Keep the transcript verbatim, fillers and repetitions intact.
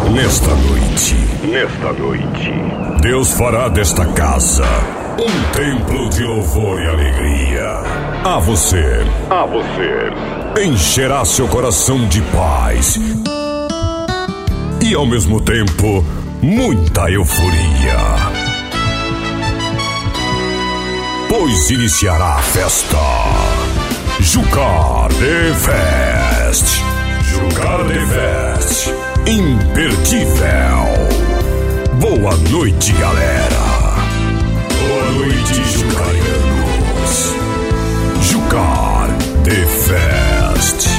Nesta noite, Nesta noite, Deus fará desta casa um templo de louvor e alegria. A você, a você, encherá seu coração de paz e ao mesmo tempo muita euforia, pois iniciará a festa Jucar The Fest. Jucar The Fest, imperdível. Boa noite, galera. Boa noite, Jucarianos. Jucar The Fest.